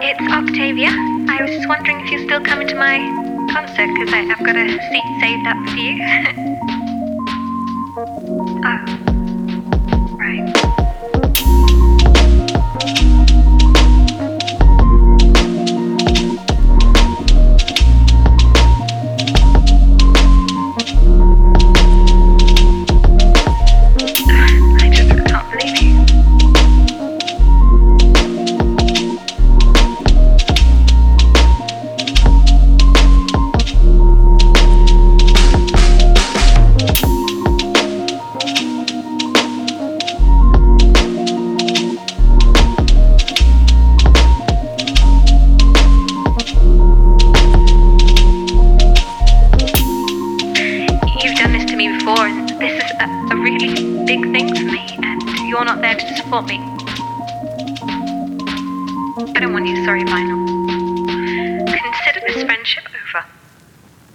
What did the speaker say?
it's Octavia. I was just wondering if you're still coming to my concert, because I've got a seat saved up for you. Oh, right. I just can't believe you. You've done this to me before, and this is a really big thing for me, and you're not there to support me. I don't want you to sorry, Vinyl. Consider this friendship over.